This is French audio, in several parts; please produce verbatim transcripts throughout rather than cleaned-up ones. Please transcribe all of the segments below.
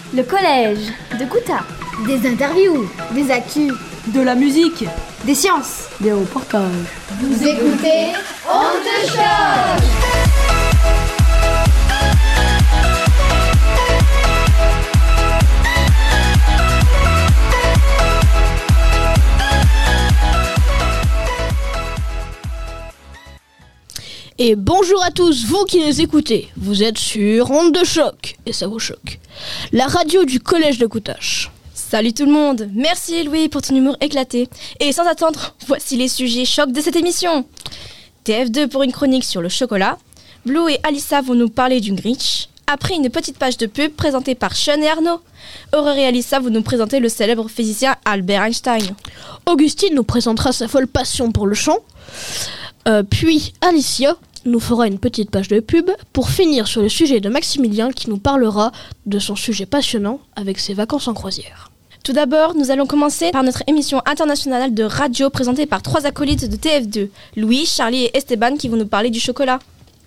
Le collège de Gouta. Des interviews, des actus, de la musique, des sciences, des reportages. Vous écoutez On te choque. Et bonjour à tous, vous qui nous écoutez. Vous êtes sur Onde de Choc, et ça vous choque. La radio du collège de Coutache. Salut tout le monde, merci Louis pour ton humour éclaté. Et sans attendre, voici les sujets chocs de cette émission. T F deux pour une chronique sur le chocolat. Blue et Alissa vont nous parler du Grinch. Après une petite page de pub présentée par Sean et Arnaud. Aurore et Alissa vont nous présenter le célèbre physicien Albert Einstein. Augustine nous présentera sa folle passion pour le chant. Euh, puis Alicia nous fera une petite page de pub pour finir sur le sujet de Maximilien qui nous parlera de son sujet passionnant avec ses vacances en croisière. Tout d'abord, nous allons commencer par notre émission internationale de radio présentée par trois acolytes de T F deux, Louis, Charlie et Esteban qui vont nous parler du chocolat.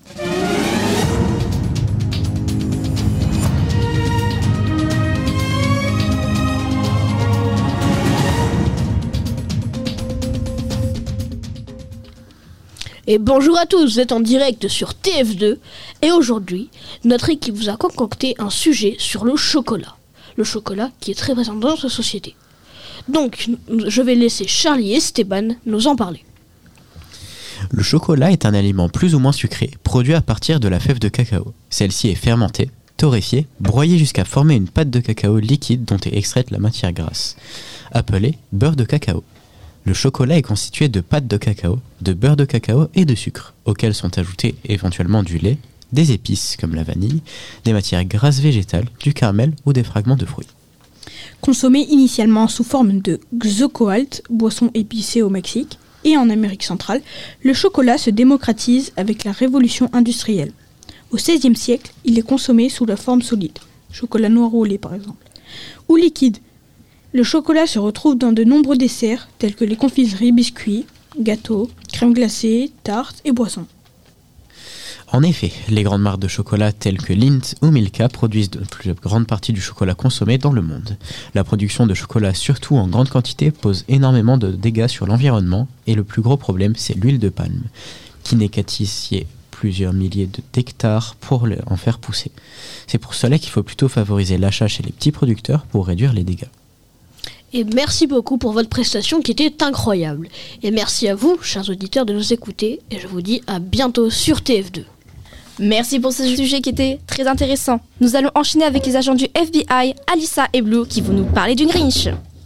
Et bonjour à tous, vous êtes en direct sur T F deux et aujourd'hui, notre équipe vous a concocté un sujet sur le chocolat. Le chocolat qui est très présent dans notre société. Donc, je vais laisser Charlie et Esteban nous en parler. Le chocolat est un aliment plus ou moins sucré, produit à partir de la fève de cacao. Celle-ci est fermentée, torréfiée, broyée jusqu'à former une pâte de cacao liquide dont est extraite la matière grasse, appelée beurre de cacao. Le chocolat est constitué de pâte de cacao, de beurre de cacao et de sucre, auxquels sont ajoutés éventuellement du lait, des épices comme la vanille, des matières grasses végétales, du caramel ou des fragments de fruits. Consommé initialement sous forme de xocoalt, boisson épicée au Mexique, et en Amérique centrale, le chocolat se démocratise avec la révolution industrielle. Au seizième siècle, il est consommé sous la forme solide, chocolat noir au lait par exemple, ou liquide. Le chocolat se retrouve dans de nombreux desserts tels que les confiseries, biscuits, gâteaux, crème glacée, tartes et boissons. En effet, les grandes marques de chocolat telles que Lindt ou Milka produisent de plus grande partie du chocolat consommé dans le monde. La production de chocolat, surtout en grande quantité, pose énormément de dégâts sur l'environnement et le plus gros problème, c'est l'huile de palme, qui n'est qu'à tisser plusieurs milliers d'hectares pour en faire pousser. C'est pour cela qu'il faut plutôt favoriser l'achat chez les petits producteurs pour réduire les dégâts. Et merci beaucoup pour votre prestation qui était incroyable. Et merci à vous, chers auditeurs, de nous écouter. Et je vous dis à bientôt sur T F deux. Merci pour ce sujet qui était très intéressant. Nous allons enchaîner avec les agents du F B I, Alissa et Blue, qui vont nous parler du Grinch.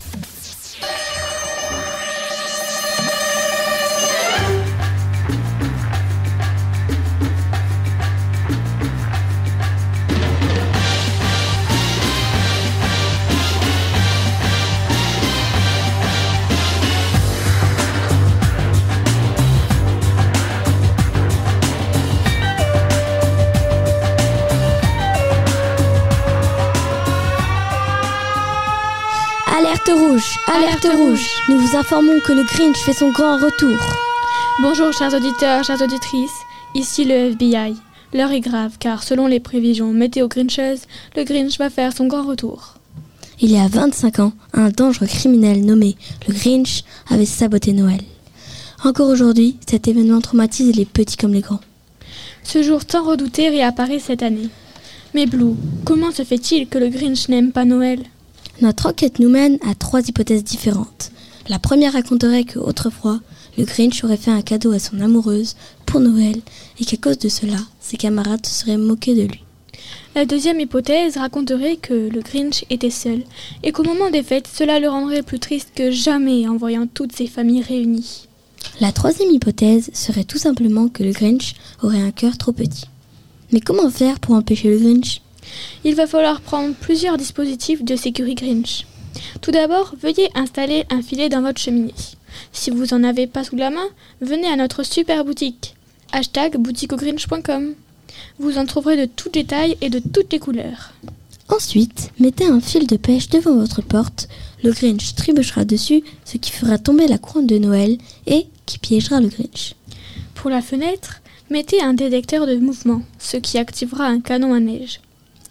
Alerte rouge, alerte rouge. Nous vous informons que le Grinch fait son grand retour. Bonjour chers auditeurs, chères auditrices, ici le F B I. L'heure est grave car selon les prévisions météo grincheuses, le Grinch va faire son grand retour. Il y a vingt-cinq ans, un dangereux criminel nommé le Grinch avait saboté Noël. Encore aujourd'hui, cet événement traumatise les petits comme les grands. Ce jour tant redouté réapparaît cette année. Mais Blue, comment se fait-il que le Grinch n'aime pas Noël ? Notre enquête nous mène à trois hypothèses différentes. La première raconterait qu'autrefois, le Grinch aurait fait un cadeau à son amoureuse pour Noël et qu'à cause de cela, ses camarades se seraient moqués de lui. La deuxième hypothèse raconterait que le Grinch était seul et qu'au moment des fêtes, cela le rendrait plus triste que jamais en voyant toutes ses familles réunies. La troisième hypothèse serait tout simplement que le Grinch aurait un cœur trop petit. Mais comment faire pour empêcher le Grinch ? Il va falloir prendre plusieurs dispositifs de sécurité Grinch. Tout d'abord, veuillez installer un filet dans votre cheminée. Si vous n'en avez pas sous la main, venez à notre super boutique. Hashtag boutique au grinch point com. Vous en trouverez de toutes les tailles et de toutes les couleurs. Ensuite, mettez un fil de pêche devant votre porte. Le Grinch trébuchera dessus, ce qui fera tomber la couronne de Noël et qui piégera le Grinch. Pour la fenêtre, mettez un détecteur de mouvement, ce qui activera un canon à neige.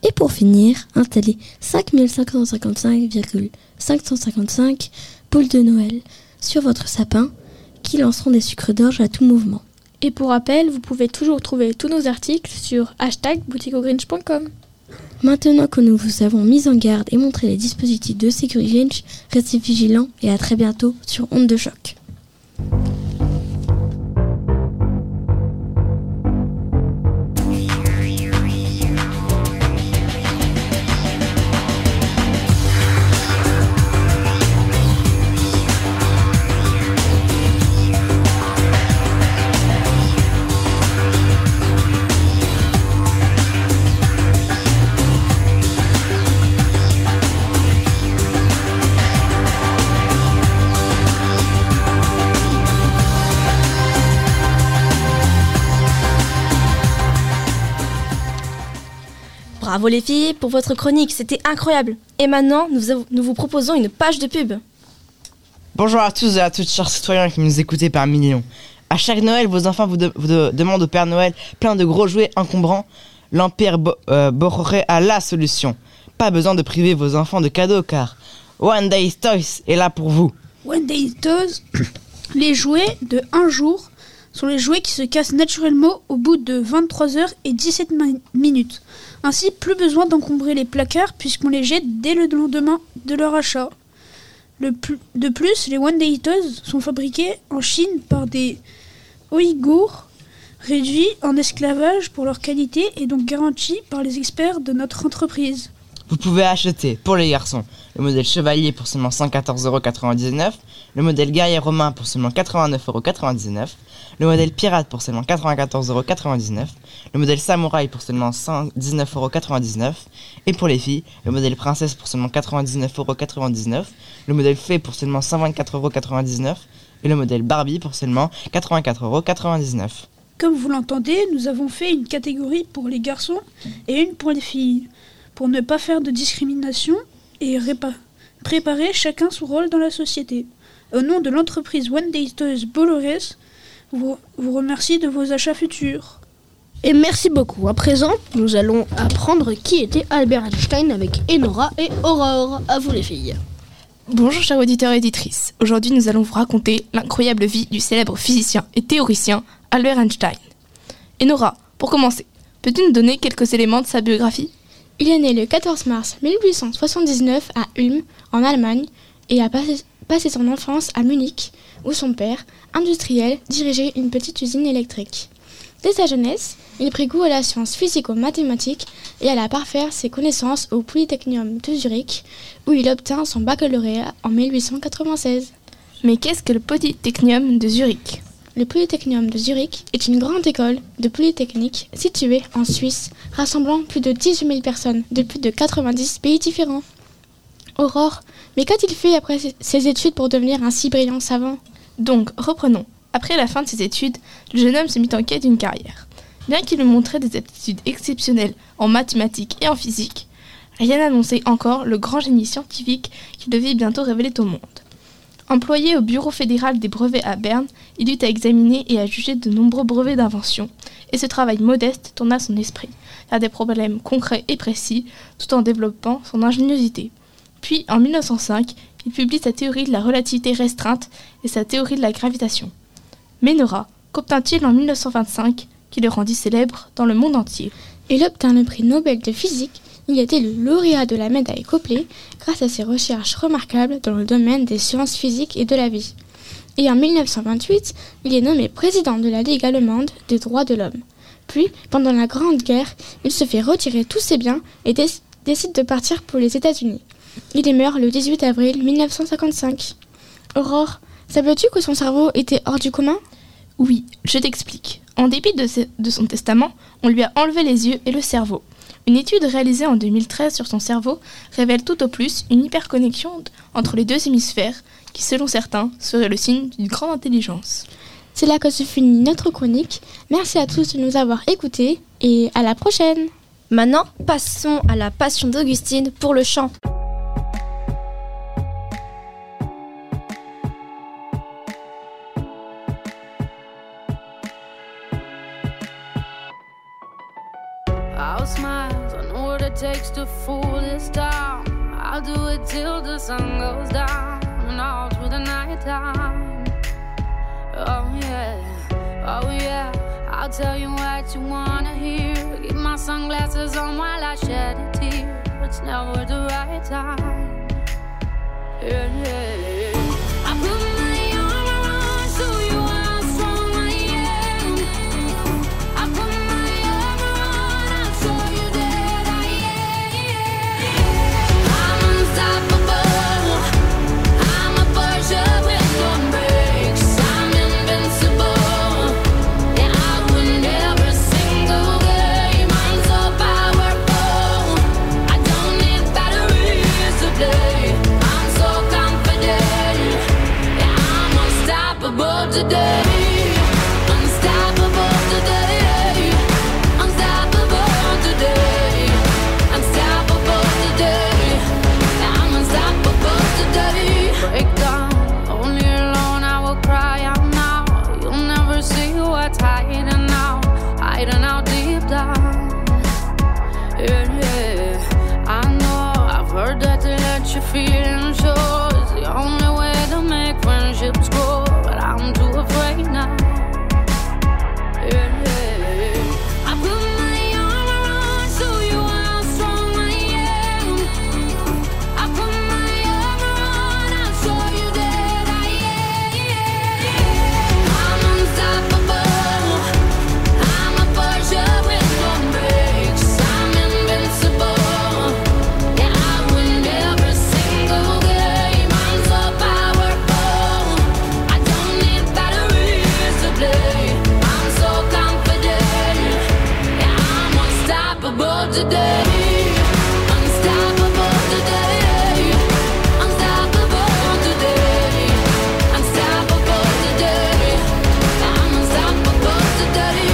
Et pour finir, installez cinq mille cinq cent cinquante-cinq virgule cinq cent cinquante-cinq boules de Noël sur votre sapin qui lanceront des sucres d'orge à tout mouvement. Et pour rappel, vous pouvez toujours trouver tous nos articles sur hashtag boutique au grinch point com. Maintenant que nous vous avons mis en garde et montré les dispositifs de sécurité Grinch, restez vigilants et à très bientôt sur Onde de Choc. Bravo les filles pour votre chronique, c'était incroyable. Et maintenant, nous, av- nous vous proposons une page de pub. Bonjour à tous et à toutes, chers citoyens qui nous écoutez par millions. À chaque Noël, vos enfants vous, de- vous de- demandent au Père Noël plein de gros jouets encombrants. L'Empire Bo- euh, Bororé a la solution. Pas besoin de priver vos enfants de cadeaux car One Day Toys est là pour vous. One Day Toys, les jouets de un jour sont les jouets qui se cassent naturellement au bout de vingt-trois heures et dix-sept mi- minutes. Ainsi, plus besoin d'encombrer les placards puisqu'on les jette dès le lendemain de leur achat. Le plus, de plus, les One Day Toys sont fabriqués en Chine par des Ouïghours réduits en esclavage pour leur qualité et donc garantis par les experts de notre entreprise. Vous pouvez acheter, pour les garçons, le modèle Chevalier pour seulement cent quatorze euros quatre-vingt-dix-neuf, le modèle Guerrier Romain pour seulement quatre-vingt-neuf euros quatre-vingt-dix-neuf, le modèle Pirate pour seulement quatre-vingt-quatorze euros quatre-vingt-dix-neuf, le modèle Samouraï pour seulement cent dix-neuf euros quatre-vingt-dix-neuf, et pour les filles, le modèle Princesse pour seulement quatre-vingt-dix-neuf euros quatre-vingt-dix-neuf, le modèle Fée pour seulement cent vingt-quatre euros quatre-vingt-dix-neuf, et le modèle Barbie pour seulement quatre-vingt-quatre euros quatre-vingt-dix-neuf. Comme vous l'entendez, nous avons fait une catégorie pour les garçons et une pour les filles, pour ne pas faire de discrimination et répa- préparer chacun son rôle dans la société. Au nom de l'entreprise One Day Toys Bollorès, vous, vous remercie de vos achats futurs. Et merci beaucoup. À présent, nous allons apprendre qui était Albert Einstein avec Enora et Aurore. À vous les filles. Bonjour chers auditeurs et auditrices. Aujourd'hui, nous allons vous raconter l'incroyable vie du célèbre physicien et théoricien Albert Einstein. Enora, pour commencer, peux-tu nous donner quelques éléments de sa biographie ? Il est né le quatorze mars mille huit cent soixante-dix-neuf à Ulm, en Allemagne, et a passé, passé son enfance à Munich, où son père, industriel, dirigeait une petite usine électrique. Dès sa jeunesse, il prit goût à la science physico-mathématique et alla parfaire ses connaissances au Polytechnium de Zurich, où il obtint son baccalauréat en mille huit cent quatre-vingt-seize. Mais qu'est-ce que le Polytechnium de Zurich ? Le Polytechnium de Zurich est une grande école de polytechnique située en Suisse, rassemblant plus de dix-huit mille personnes de plus de quatre-vingt-dix pays différents. Aurore, mais qu'a-t-il fait après ses études pour devenir un si brillant savant ? Donc, reprenons. Après la fin de ses études, le jeune homme se mit en quête d'une carrière. Bien qu'il lui montrait des aptitudes exceptionnelles en mathématiques et en physique, rien n'annonçait encore le grand génie scientifique qu'il devait bientôt révéler au monde. Employé au Bureau fédéral des brevets à Berne, il eut à examiner et à juger de nombreux brevets d'invention, et ce travail modeste tourna son esprit vers des problèmes concrets et précis, tout en développant son ingéniosité. Puis, en mille neuf cent cinq, il publie sa théorie de la relativité restreinte et sa théorie de la gravitation. Mais Nora, qu'obtint-il en mille neuf cent vingt-cinq, qui le rendit célèbre dans le monde entier ? Il obtint le prix Nobel de physique. Il était le lauréat de la médaille Copley grâce à ses recherches remarquables dans le domaine des sciences physiques et de la vie. Et en mille neuf cent vingt-huit, il est nommé président de la Ligue allemande des droits de l'homme. Puis, pendant la Grande Guerre, il se fait retirer tous ses biens et dé- décide de partir pour les États-Unis. Il y meurt le dix-huit avril mille neuf cent cinquante-cinq. Aurore, savais-tu que son cerveau était hors du commun ? Oui, je t'explique. En dépit de, ce- de son testament, on lui a enlevé les yeux et le cerveau. Une étude réalisée en deux mille treize sur son cerveau révèle tout au plus une hyperconnexion entre les deux hémisphères qui, selon certains, serait le signe d'une grande intelligence. C'est là que se finit notre chronique. Merci à tous de nous avoir écoutés et à la prochaine. Maintenant, passons à la passion d'Augustine pour le chant. I'll smile, I know what it takes fool this town. I'll do it till the sun goes down and all through the night time. Oh yeah, oh yeah, I'll tell you what you wanna hear. Keep my sunglasses on while I shed a tear. It's never the right time. Yeah, yeah, yeah. I put my arm around, show you how strong I am. I put my arm around, I'll show you that I am. I'm unstoppable. I'm a Porsche with no brakes. I'm invincible. Yeah, I win every single game. I'm so powerful. I don't need batteries to play. I'm so confident. Yeah, I'm unstoppable today. Unstoppable today. Unstoppable today. Unstoppable today. Yeah, I'm unstoppable today. Break down, only alone I will cry out now. You'll never see what's hiding out, hiding out deep down. Yeah, yeah, I know, I've heard that to let your feelings show is the only way to make friendships grow, but I'm too afraid now. Yeah, yeah, I put my arm around, show you how strong I am. I put my arm around, I'll show you that I am. I'm unstoppable. I'm a Porsche with no brakes. I'm invincible. Yeah, I win every single game. I'm so powerful. I don't need batteries to play. I'm so confident. Yeah, I'm unstoppable today. Unstoppable today. Unstoppable today. Unstoppable today. I'm unstoppable today.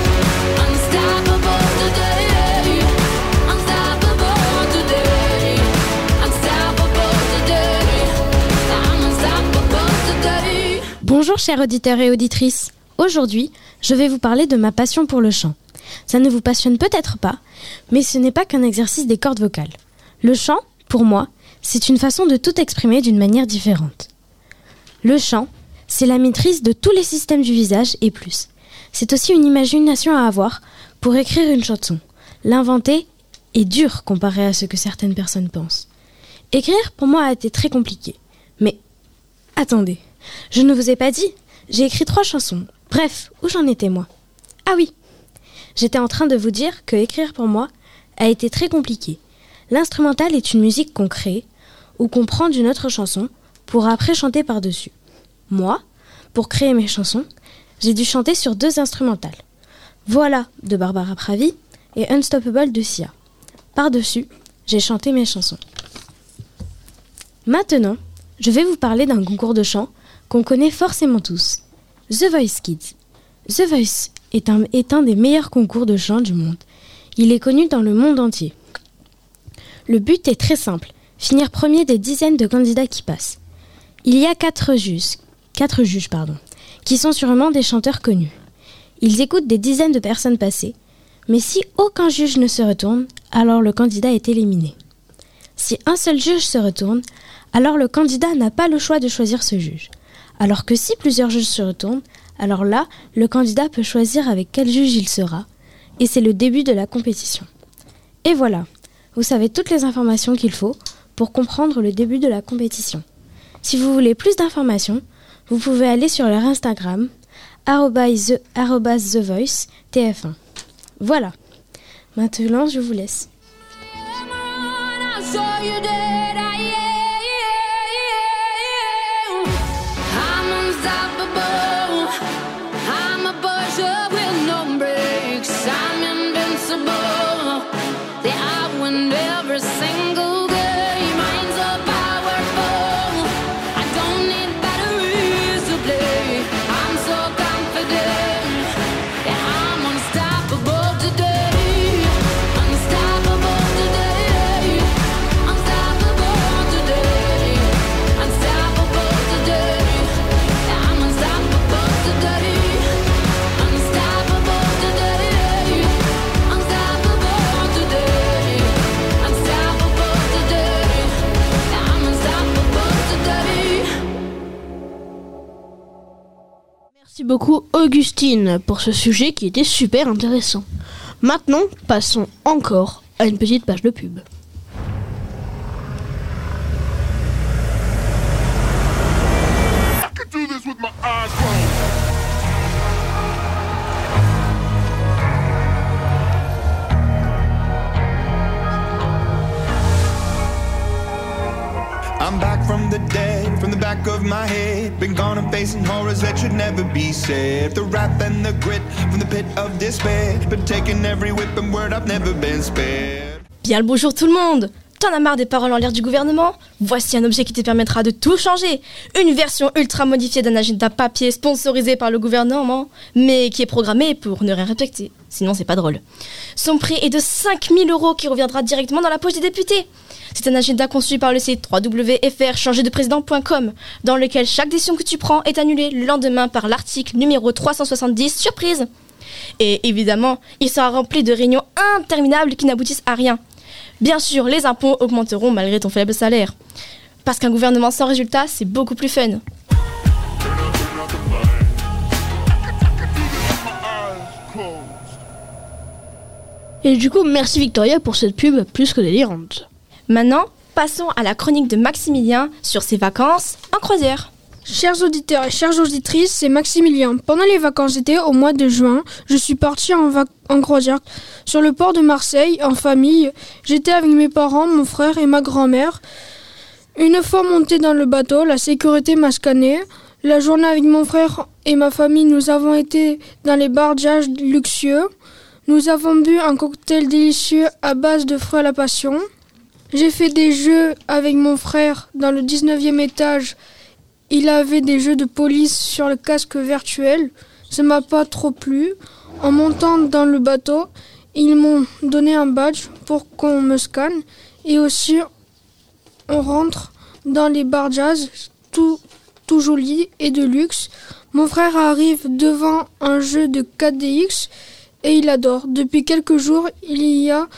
Unstoppable today. Unstoppable today. Unstoppable today. I'm unstoppable today. Bonjour chers auditeurs et auditrices. Aujourd'hui, je vais vous parler de ma passion pour le chant. Ça ne vous passionne peut-être pas, mais ce n'est pas qu'un exercice des cordes vocales. Le chant, pour moi, c'est une façon de tout exprimer d'une manière différente. Le chant, c'est la maîtrise de tous les systèmes du visage et plus. C'est aussi une imagination à avoir pour écrire une chanson. L'inventer est dur comparé à ce que certaines personnes pensent. Écrire, pour moi, a été très compliqué. Mais, attendez, je ne vous ai pas dit, j'ai écrit trois chansons. Bref, où j'en étais moi? Ah oui, j'étais en train de vous dire que écrire pour moi a été très compliqué. L'instrumental est une musique qu'on crée ou qu'on prend d'une autre chanson pour après chanter par-dessus. Moi, pour créer mes chansons, j'ai dû chanter sur deux instrumentales. Voilà de Barbara Pravi et Unstoppable de Sia. Par-dessus, j'ai chanté mes chansons. Maintenant, je vais vous parler d'un concours de chant qu'on connaît forcément tous. The Voice Kids. The Voice est un, est un des meilleurs concours de chant du monde. Il est connu dans le monde entier. Le but est très simple, finir premier des dizaines de candidats qui passent. Il y a quatre juges, quatre juges pardon, qui sont sûrement des chanteurs connus. Ils écoutent des dizaines de personnes passer, mais si aucun juge ne se retourne, alors le candidat est éliminé. Si un seul juge se retourne, alors le candidat n'a pas le choix de choisir ce juge. Alors que si plusieurs juges se retournent, alors là, le candidat peut choisir avec quel juge il sera, et c'est le début de la compétition. Et voilà, vous savez toutes les informations qu'il faut pour comprendre le début de la compétition. Si vous voulez plus d'informations, vous pouvez aller sur leur Instagram, arobase the voice t f un. Voilà, maintenant je vous laisse. Unstoppable today. beaucoup Augustine pour ce sujet qui était super intéressant. Maintenant, passons encore à une petite page de pub. I'm back from the dead, from the back of my head. Been gone and facing horrors that should never be said. The wrath and the grit from the pit of despair. Been taking every whip and word, I've never been spared. Bien le bonjour tout le monde. T'en as marre des paroles en l'air du gouvernement? Voici un objet qui te permettra de tout changer. Une version ultra modifiée d'un agenda papier sponsorisé par le gouvernement, mais qui est programmé pour ne rien respecter. Sinon c'est pas drôle. Son prix est de cinq mille euros qui reviendra directement dans la poche des députés. C'est un agenda conçu par le site w w w point f r changer de président point com, dans lequel chaque décision que tu prends est annulée le lendemain par l'article numéro trois cent soixante-dix, surprise. Et évidemment, il sera rempli de réunions interminables qui n'aboutissent à rien. Bien sûr, les impôts augmenteront malgré ton faible salaire. Parce qu'un gouvernement sans résultat, c'est beaucoup plus fun. Et du coup, merci Victoria pour cette pub plus que délirante. Maintenant, passons à la chronique de Maximilien sur ses vacances en croisière. Chers auditeurs et chères auditrices, c'est Maximilien. Pendant les vacances d'été, au mois de juin, je suis partie en, vac- en croisière sur le port de Marseille, en famille. J'étais avec mes parents, mon frère et ma grand-mère. Une fois monté dans le bateau, la sécurité m'a scanné. La journée avec mon frère et ma famille, nous avons été dans les bargeages luxueux. Nous avons bu un cocktail délicieux à base de fruits à la passion. J'ai fait des jeux avec mon frère dans le dix-neuvième étage. Il avait des jeux de police sur le casque virtuel. Ça m'a pas trop plu. En montant dans le bateau, ils m'ont donné un badge pour qu'on me scanne. Et aussi, on rentre dans les bargeages, tout, tout joli et de luxe. Mon frère arrive devant un jeu de quatre D X et il adore. Depuis quelques jours, il y a,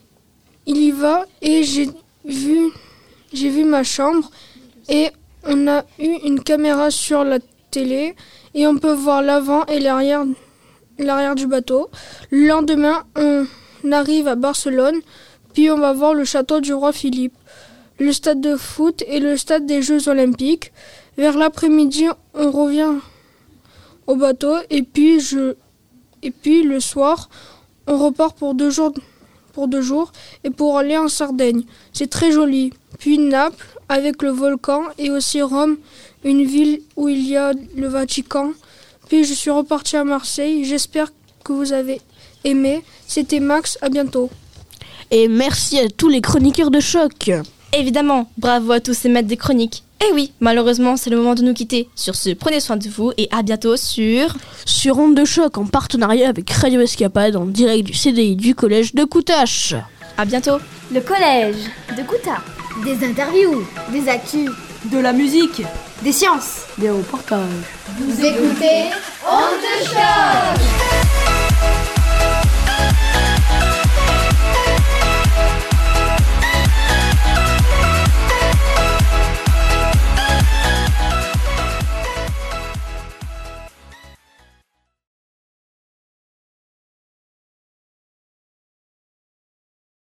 il y va et j'ai vu, j'ai vu ma chambre et on a eu une caméra sur la télé et on peut voir l'avant et l'arrière, l'arrière du bateau. Le lendemain, on arrive à Barcelone, puis on va voir le château du roi Philippe, le stade de foot et le stade des Jeux Olympiques. Vers l'après-midi, on revient au bateau et puis, je, et puis le soir, on repart pour deux jours, pour deux jours et pour aller en Sardaigne. C'est très joli. Puis Naples, avec le volcan, et aussi Rome, une ville où il y a le Vatican. Puis je suis reparti à Marseille. J'espère que vous avez aimé. C'était Max, à bientôt. Et merci à tous les chroniqueurs de choc. Évidemment, bravo à tous ces maîtres des chroniques. Et oui, malheureusement, c'est le moment de nous quitter. Sur ce, prenez soin de vous et à bientôt sur... Sur Onde de Choc, en partenariat avec Radio Escapade, en direct du C D I du collège de Coutache. À bientôt. Le collège de Couta. Des interviews, des actus, de la musique, des sciences, des reportages. Vous écoutez Onde de Choc.